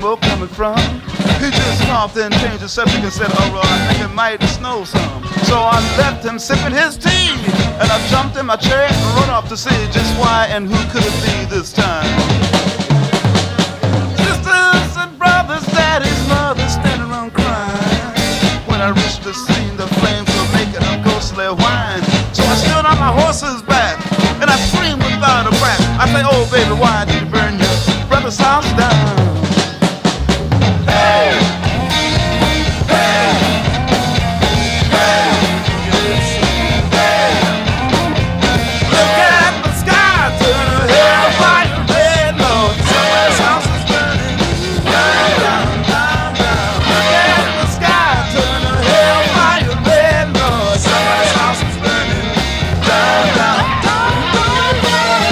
smoke coming from? He just coughed and changed the subject and said, oh, I think it might snow some. So I left him sipping his tea, and I jumped in my chair and run off to see just why and who could it be this time. Sisters and brothers, daddies, mothers standing around crying. When I reached the scene, the flames were making a ghostly whine. So I stood on my horse's back, and I screamed without a breath. I say, oh baby, why did you burn your brother's house down? Hey! Hey! Hey! Hey! Look at the sky, turn a hellfire red, Lord. Somebody's house is burning down, down, down, down. Look at the sky, turn a hellfire red, Lord. Somebody's house is burning down, down, down, down, down.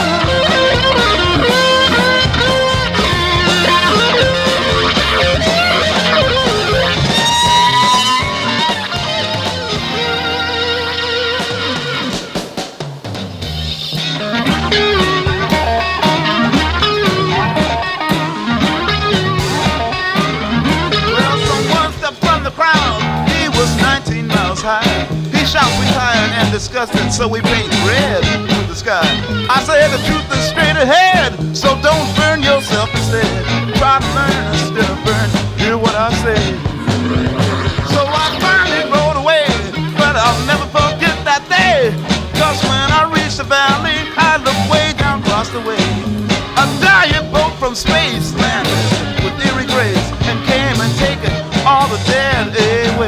Well, someone stepped from the crowd. He was 19 miles high. He shouts retired and disgusted, so we paint red with the sky. I said the truth is straight ahead, so don't burn yourself instead. Try to learn instead of burn. Hear what I say. So I finally rode away, but I'll never forget that day. Cause when I reached the valley, I looked way down across the way. A giant boat from space landed with eerie grace and came and taken all the dead away.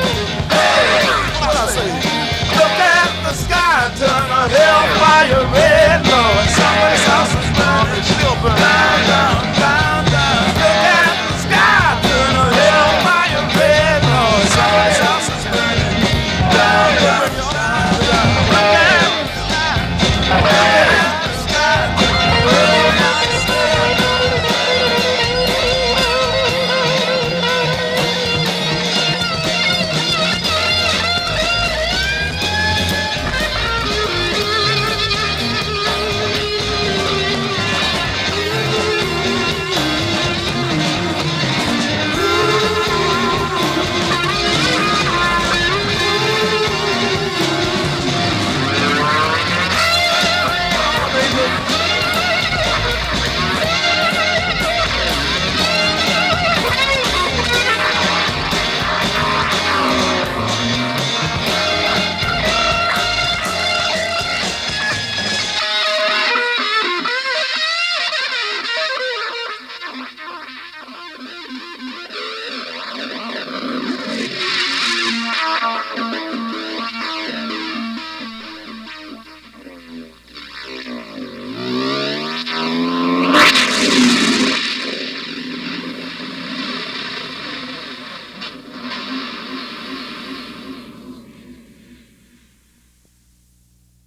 What I say? Look at the sky, turn a hellfire red.